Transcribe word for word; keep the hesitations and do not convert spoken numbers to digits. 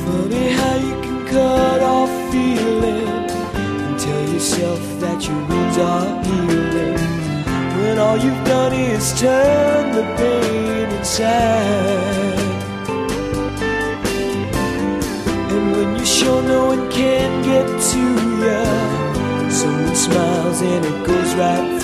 Funny how you can cut off feeling and tell yourself that your wounds are healing, when all you've done is turn the pain inside. And when you're sure no one can get to you, someone smiles and it goes right